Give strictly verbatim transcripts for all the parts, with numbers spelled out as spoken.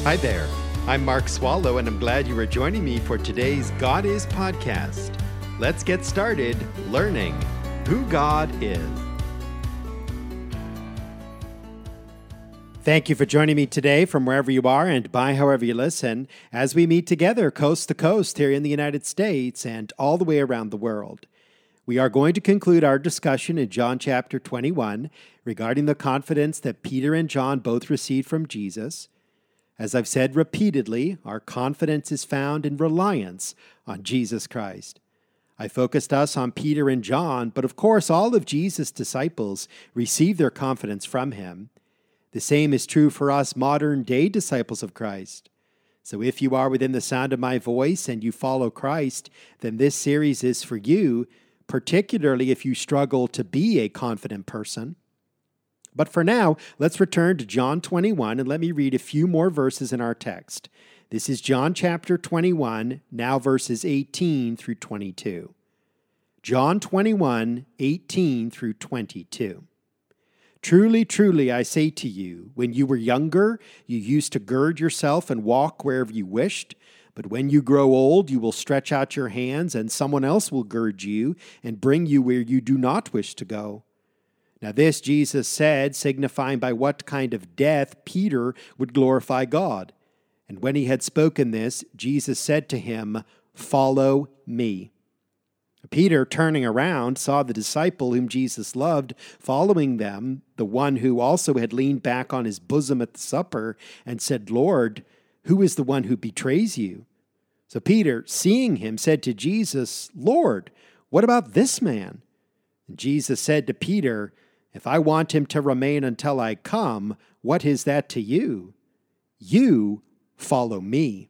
Hi there. I'm Mark Swallow, and I'm glad you are joining me for today's God Is podcast. Let's get started learning who God is. Thank you for joining me today from wherever you are and by however you listen as we meet together coast to coast here in the United States and all the way around the world. We are going to conclude our discussion in John chapter twenty-one regarding the confidence that Peter and John both received from Jesus. As I've said repeatedly, our confidence is found in reliance on Jesus Christ. I focused us on Peter and John, but of course all of Jesus' disciples received their confidence from him. The same is true for us modern-day disciples of Christ. So if you are within the sound of my voice and you follow Christ, then this series is for you, particularly if you struggle to be a confident person. But for now, let's return to John twenty-one and let me read a few more verses in our text. This is John chapter twenty-one, now verses eighteen through twenty-two. John twenty-one, eighteen through twenty-two. Truly, truly, I say to you, when you were younger, you used to gird yourself and walk wherever you wished. But when you grow old, you will stretch out your hands, and someone else will gird you and bring you where you do not wish to go. Now this Jesus said, signifying by what kind of death Peter would glorify God. And when he had spoken this, Jesus said to him, "Follow me." Peter, turning around, saw the disciple whom Jesus loved following them, the one who also had leaned back on his bosom at the supper, and said, "Lord, who is the one who betrays you?" So Peter, seeing him, said to Jesus, "Lord, what about this man?" And Jesus said to Peter, "If I want him to remain until I come, what is that to you? You follow me."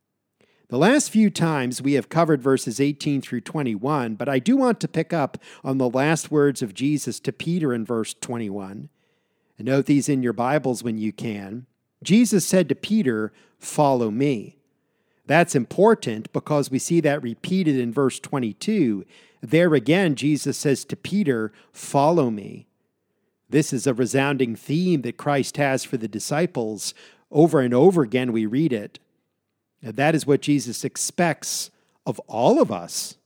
The last few times we have covered verses eighteen through twenty-one, but I do want to pick up on the last words of Jesus to Peter in verse twenty-one. And note these in your Bibles when you can. Jesus said to Peter, "Follow me." That's important because we see that repeated in verse twenty-two. There again, Jesus says to Peter, "Follow me." This is a resounding theme that Christ has for the disciples. Over and over again we read it. And that is what Jesus expects of all of us.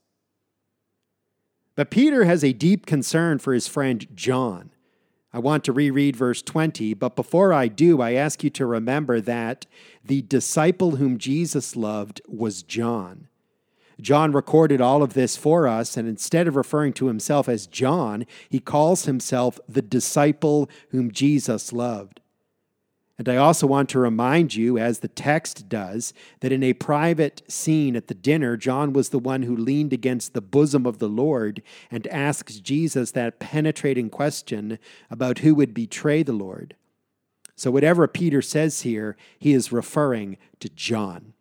But Peter has a deep concern for his friend John. I want to reread verse twenty, but before I do, I ask you to remember that the disciple whom Jesus loved was John. John recorded all of this for us, and instead of referring to himself as John, he calls himself the disciple whom Jesus loved. And I also want to remind you, as the text does, that in a private scene at the dinner, John was the one who leaned against the bosom of the Lord and asked Jesus that penetrating question about who would betray the Lord. So whatever Peter says here, he is referring to John.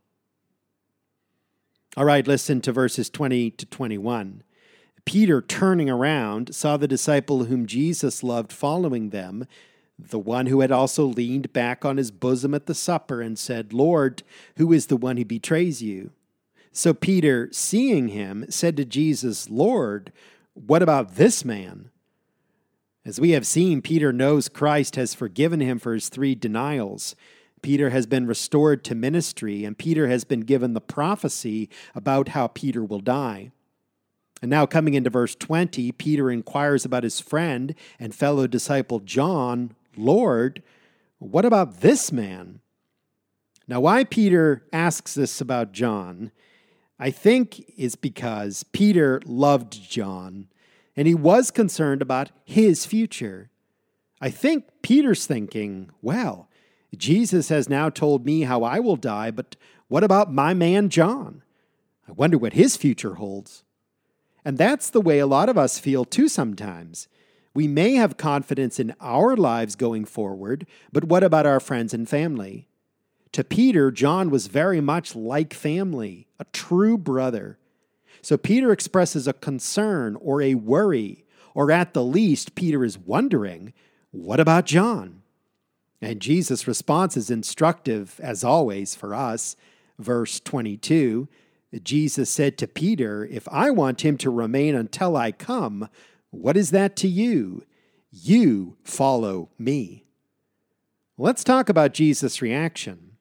All right, listen to verses twenty to twenty-one. Peter, turning around, saw the disciple whom Jesus loved following them, the one who had also leaned back on his bosom at the supper, and said, "Lord, who is the one who betrays you?" So Peter, seeing him, said to Jesus, "Lord, what about this man?" As we have seen, Peter knows Christ has forgiven him for his three denials. Peter has been restored to ministry, and Peter has been given the prophecy about how Peter will die. And now coming into verse twenty, Peter inquires about his friend and fellow disciple John, "Lord, what about this man?" Now why Peter asks this about John, I think is because Peter loved John, and he was concerned about his future. I think Peter's thinking, well, Jesus has now told me how I will die, but what about my man John? I wonder what his future holds. And that's the way a lot of us feel too sometimes. We may have confidence in our lives going forward, but what about our friends and family? To Peter, John was very much like family, a true brother. So Peter expresses a concern or a worry, or at the least, Peter is wondering, what about John? And Jesus' response is instructive, as always, for us. Verse twenty-two, Jesus said to Peter, "If I want him to remain until I come, what is that to you? You follow me." Let's talk about Jesus' reaction.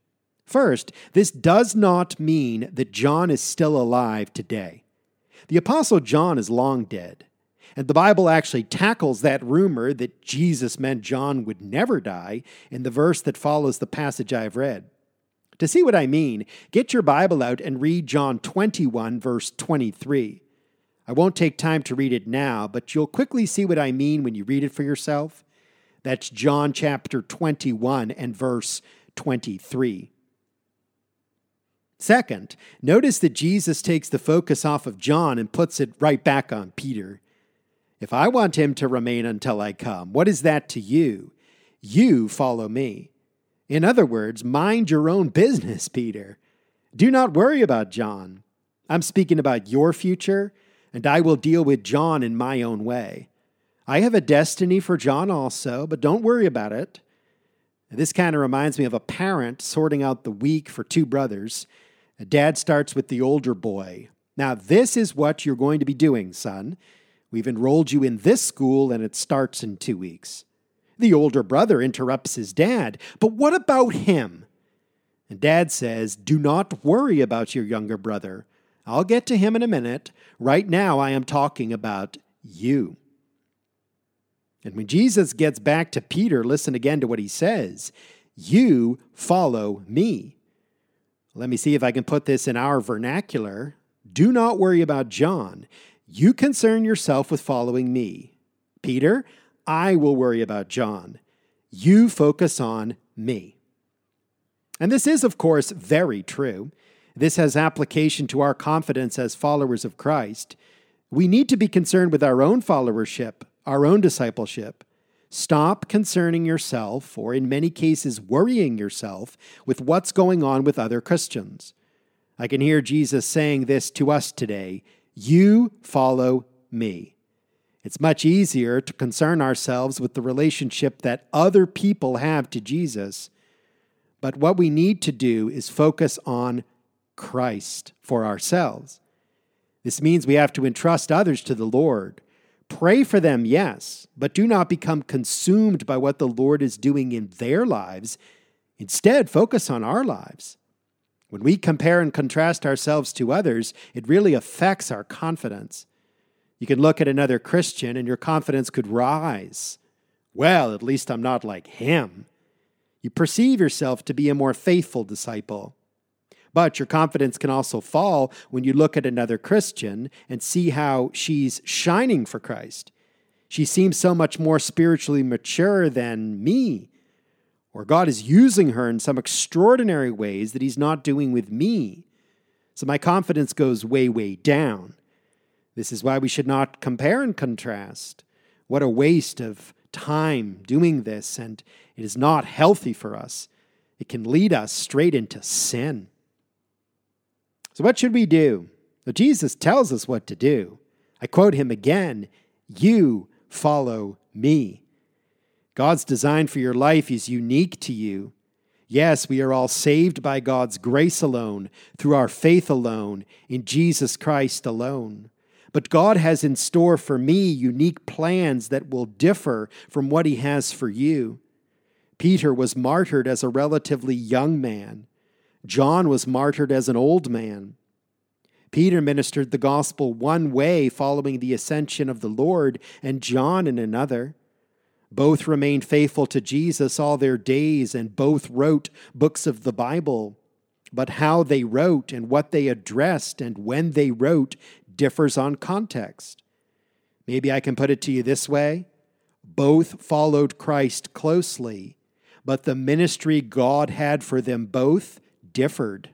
First, this does not mean that John is still alive today. The Apostle John is long dead, and the Bible actually tackles that rumor that Jesus meant John would never die in the verse that follows the passage I have read. To see what I mean, get your Bible out and read John twenty-one, verse twenty-three. I won't take time to read it now, but you'll quickly see what I mean when you read it for yourself. That's John chapter twenty-one and verse twenty-three. Second, notice that Jesus takes the focus off of John and puts it right back on Peter. If I want him to remain until I come, what is that to you? You follow me. In other words, mind your own business, Peter. Do not worry about John. I'm speaking about your future, and I will deal with John in my own way. I have a destiny for John also, but don't worry about it. This kind of reminds me of a parent sorting out the week for two brothers. A dad starts with the older boy. Now, this is what you're going to be doing, son. We've enrolled you in this school, and it starts in two weeks. The older brother interrupts his dad. But what about him? And Dad says, do not worry about your younger brother. I'll get to him in a minute. Right now, I am talking about you. And when Jesus gets back to Peter, listen again to what he says. You follow me. Let me see if I can put this in our vernacular. Do not worry about John. You concern yourself with following me. Peter, I will worry about John. You focus on me. And this is, of course, very true. This has application to our confidence as followers of Christ. We need to be concerned with our own followership, our own discipleship. Stop concerning yourself, or in many cases worrying yourself, with what's going on with other Christians. I can hear Jesus saying this to us today. You follow me. It's much easier to concern ourselves with the relationship that other people have to Jesus. But what we need to do is focus on Christ for ourselves. This means we have to entrust others to the Lord. Pray for them, yes, but do not become consumed by what the Lord is doing in their lives. Instead, focus on our lives. When we compare and contrast ourselves to others, it really affects our confidence. You can look at another Christian and your confidence could rise. Well, at least I'm not like him. You perceive yourself to be a more faithful disciple. But your confidence can also fall when you look at another Christian and see how she's shining for Christ. She seems so much more spiritually mature than me. Or God is using her in some extraordinary ways that he's not doing with me. So my confidence goes way, way down. This is why we should not compare and contrast. What a waste of time doing this, and it is not healthy for us. It can lead us straight into sin. So what should we do? Well, Jesus tells us what to do. I quote him again, you follow me. God's design for your life is unique to you. Yes, we are all saved by God's grace alone, through our faith alone, in Jesus Christ alone. But God has in store for me unique plans that will differ from what he has for you. Peter was martyred as a relatively young man. John was martyred as an old man. Peter ministered the gospel one way following the ascension of the Lord, and John in another. Both remained faithful to Jesus all their days, and both wrote books of the Bible. But how they wrote and what they addressed and when they wrote differs on context. Maybe I can put it to you this way. Both followed Christ closely, but the ministry God had for them both differed.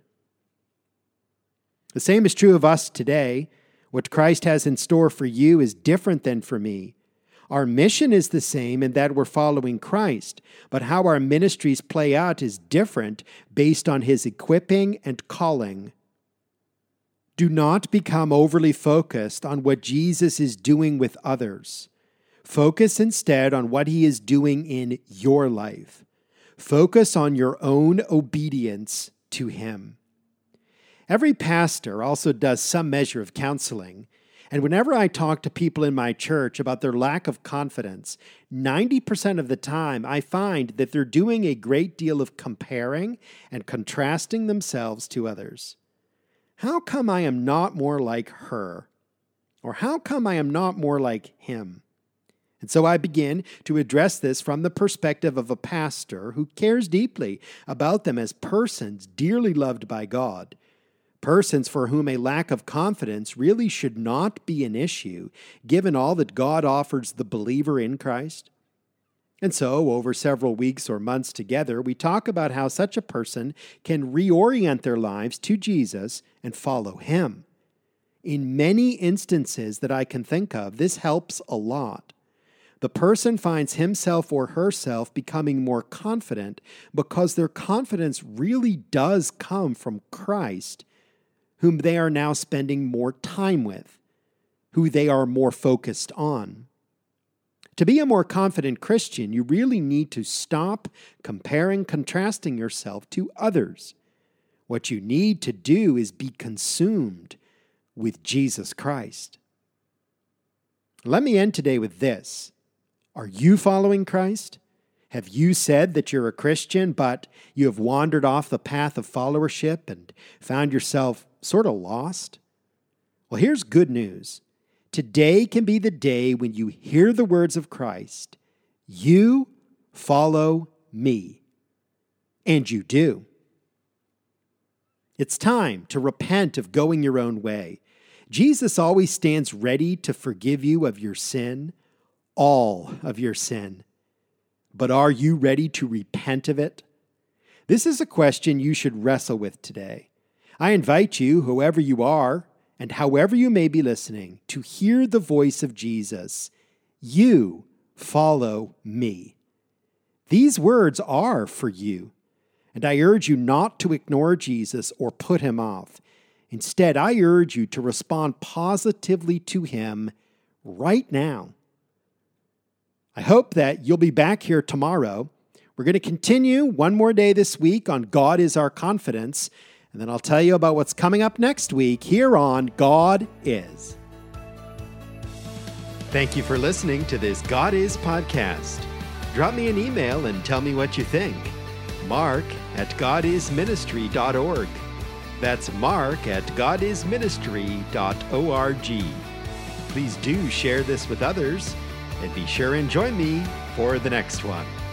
The same is true of us today. What Christ has in store for you is different than for me. Our mission is the same in that we're following Christ, but how our ministries play out is different based on his equipping and calling. Do not become overly focused on what Jesus is doing with others. Focus instead on what he is doing in your life. Focus on your own obedience to him. Every pastor also does some measure of counseling, And whenever I talk to people in my church about their lack of confidence, ninety percent of the time I find that they're doing a great deal of comparing and contrasting themselves to others. How come I am not more like her? Or how come I am not more like him? And so I begin to address this from the perspective of a pastor who cares deeply about them as persons dearly loved by God. Persons for whom a lack of confidence really should not be an issue, given all that God offers the believer in Christ. And so, over several weeks or months together, we talk about how such a person can reorient their lives to Jesus and follow Him. In many instances that I can think of, this helps a lot. The person finds himself or herself becoming more confident because their confidence really does come from Christ, whom they are now spending more time with, who they are more focused on. To be a more confident Christian, you really need to stop comparing, contrasting yourself to others. What you need to do is be consumed with Jesus Christ. Let me end today with this. Are you following Christ? Have you said that you're a Christian, but you have wandered off the path of followership and found yourself sort of lost? Well, here's good news. Today can be the day when you hear the words of Christ. You follow me. And you do. It's time to repent of going your own way. Jesus always stands ready to forgive you of your sin, all of your sin. But are you ready to repent of it? This is a question you should wrestle with today. I invite you, whoever you are, and however you may be listening, to hear the voice of Jesus. You follow me. These words are for you, and I urge you not to ignore Jesus or put him off. Instead, I urge you to respond positively to him right now. I hope that you'll be back here tomorrow. We're going to continue one more day this week on God is Our Confidence, and then I'll tell you about what's coming up next week here on God Is. Thank you for listening to this God Is podcast. Drop me an email and tell me what you think. Mark at god is ministry dot org. That's Mark at god is ministry dot org. Please do share this with others, and be sure and join me for the next one.